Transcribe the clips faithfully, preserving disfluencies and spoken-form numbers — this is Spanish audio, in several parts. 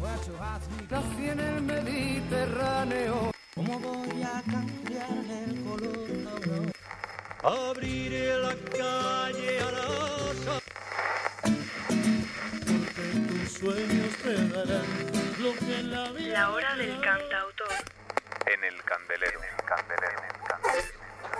Nací en el Mediterráneo. ¿Cómo voy a cambiar el color? No, no. Abriré la calle a la porque tus sueños te darán lo que la vida. La hora del cantautor. En el candelero. En el candelero. En el candelero.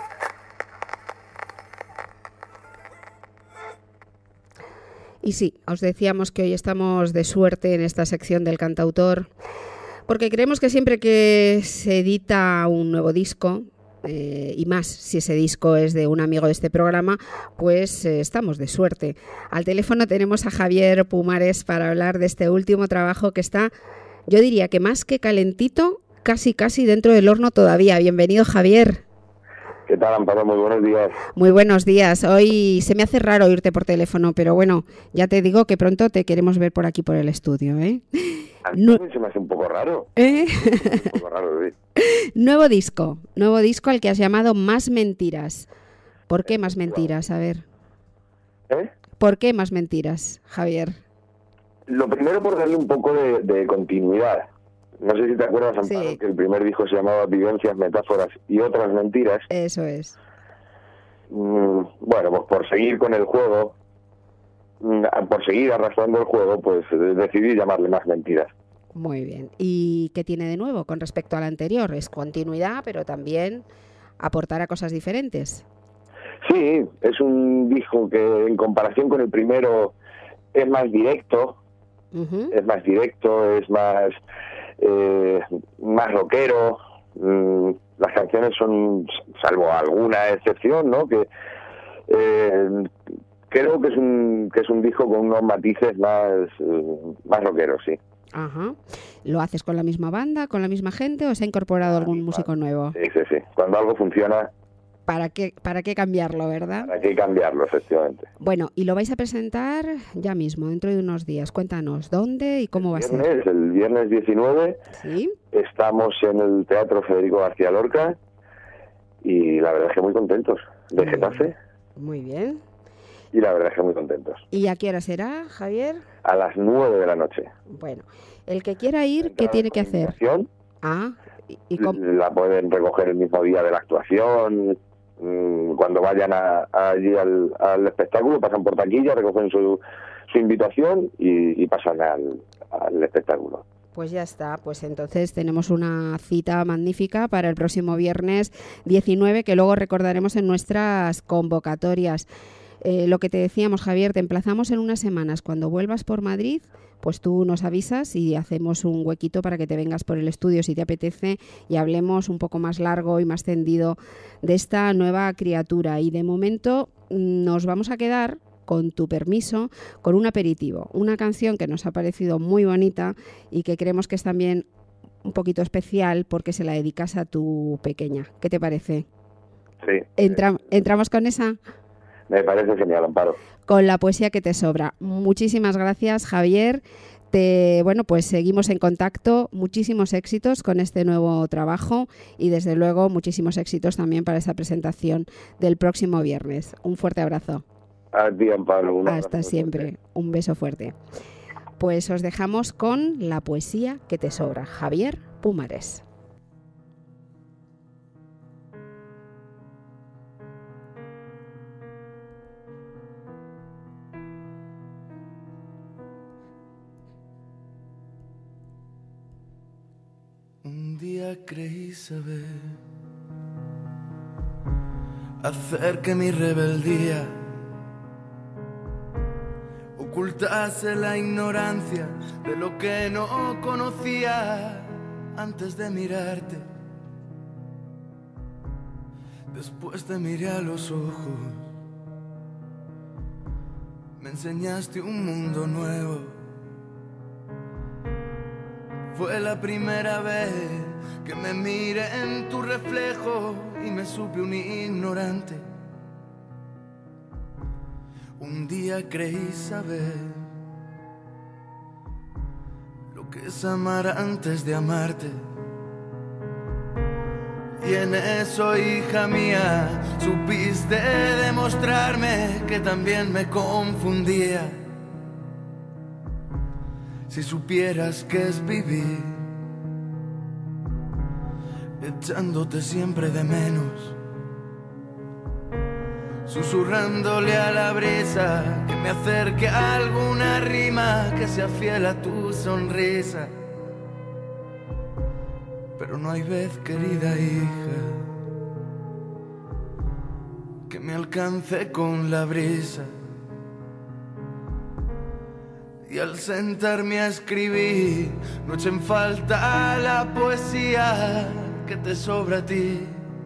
Y sí, os decíamos que hoy estamos de suerte en esta sección del cantautor, porque creemos que siempre que se edita un nuevo disco, eh, y más si ese disco es de un amigo de este programa, pues eh, estamos de suerte. Al teléfono tenemos a Javier Pumares para hablar de este último trabajo que está, yo diría que más que calentito, casi casi dentro del horno todavía. Bienvenido, Javier. ¿Qué tal, Amparo? Muy buenos días. Muy buenos días. Hoy se me hace raro oírte por teléfono, pero bueno, ya te digo que pronto te queremos ver por aquí por el estudio, ¿eh? A mí no... se me hace un poco raro. ¿Eh? Un poco raro, sí. Nuevo disco, nuevo disco al que has llamado Más Mentiras. ¿Por qué Más Mentiras? A ver. ¿Eh? ¿Por qué Más Mentiras, Javier? Lo primero por darle un poco de, de continuidad. No sé si te acuerdas, Amparo, Sí. que el primer disco se llamaba Vivencias, Metáforas y Otras Mentiras. Eso es. Mm, bueno, pues por seguir con el juego, mm, por seguir arrastrando el juego, pues eh, decidí llamarle Más Mentiras. Muy bien. ¿Y qué tiene de nuevo con respecto al anterior? Es continuidad, pero también aportar a cosas diferentes. Sí, es un disco que en comparación con el primero es más directo, Uh-huh. es más directo, es más... Eh, más rockero. mm, las canciones son, salvo alguna excepción, ¿no? Que eh, creo que es un que es un disco con unos matices más eh, más rockeros, sí. Ajá. ¿Lo haces con la misma banda, con la misma gente o se ha incorporado algún músico nuevo? Sí, sí, sí. Cuando algo funciona, ¿Para qué, para qué cambiarlo, verdad? hay que cambiarlo, efectivamente. Bueno, y lo vais a presentar ya mismo, dentro de unos días. Cuéntanos, ¿dónde y cómo va a ser? Viernes, el viernes diecinueve, ¿Sí? estamos en el Teatro Federico García Lorca y la verdad es que muy contentos. De Muy Getafe, Muy bien. y la verdad es que muy contentos. ¿Y a qué hora será, Javier? A las nueve de la noche. Bueno, el que quiera ir, ¿qué tiene que hacer? Invitación, Ah, y, y cómo- la pueden recoger el mismo día de la actuación. mm, Cuando vayan a, a allí al, al espectáculo, pasan por taquilla, recogen su, su invitación y, y pasan al, al espectáculo. Pues ya está, pues entonces tenemos una cita magnífica para el próximo viernes diecinueve, que luego recordaremos en nuestras convocatorias. Eh, lo que te decíamos, Javier, te emplazamos en unas semanas. Cuando vuelvas por Madrid, pues tú nos avisas y hacemos un huequito para que te vengas por el estudio si te apetece y hablemos un poco más largo y más tendido de esta nueva criatura. Y de momento nos vamos a quedar, con tu permiso, con un aperitivo, una canción que nos ha parecido muy bonita y que creemos que es también un poquito especial porque se la dedicas a tu pequeña. ¿Qué te parece? Sí. Entra- ¿Entramos con esa? Me parece genial, Amparo. Con la poesía que te sobra. Muchísimas gracias, Javier. Te, bueno, pues seguimos en contacto. Muchísimos éxitos con este nuevo trabajo y desde luego muchísimos éxitos también para esa presentación del próximo viernes. Un fuerte abrazo. A ti, Amparo. Un abrazo Hasta muy siempre. fuerte. Un beso fuerte. Pues os dejamos con la poesía que te sobra. Javier Pumares. Un día creí saber hacer que mi rebeldía ocultase la ignorancia de lo que no conocía antes de mirarte. Después te miré a los ojos, me enseñaste un mundo nuevo. Fue la primera vez que me miré en tu reflejo y me supe un ignorante. Un día creí saber lo que es amar antes de amarte. Y en eso, hija mía, supiste demostrarme que también me confundía. Si supieras que es vivir echándote siempre de menos, susurrándole a la brisa que me acerque a alguna rima que sea fiel a tu sonrisa. Pero no hay vez, querida hija, que me alcance con la brisa. Y al sentarme a escribir, no eche en falta la poesía que te sobra a ti.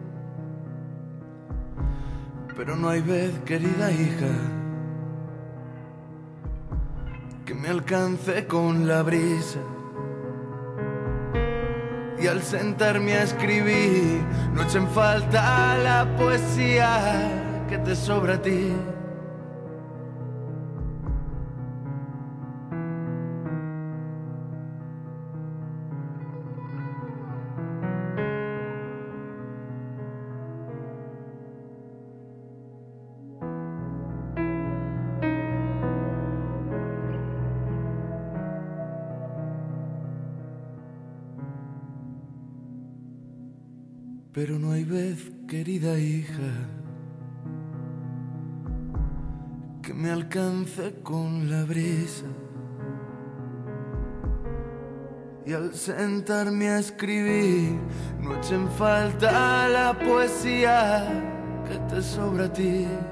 Pero no hay vez, querida hija, que me alcance con la brisa. Y al sentarme a escribir, no eche en falta la poesía que te sobra a ti. Pero no hay vez, querida hija, que me alcance con la brisa. Y al sentarme a escribir, no eche en falta la poesía que te sobra a ti.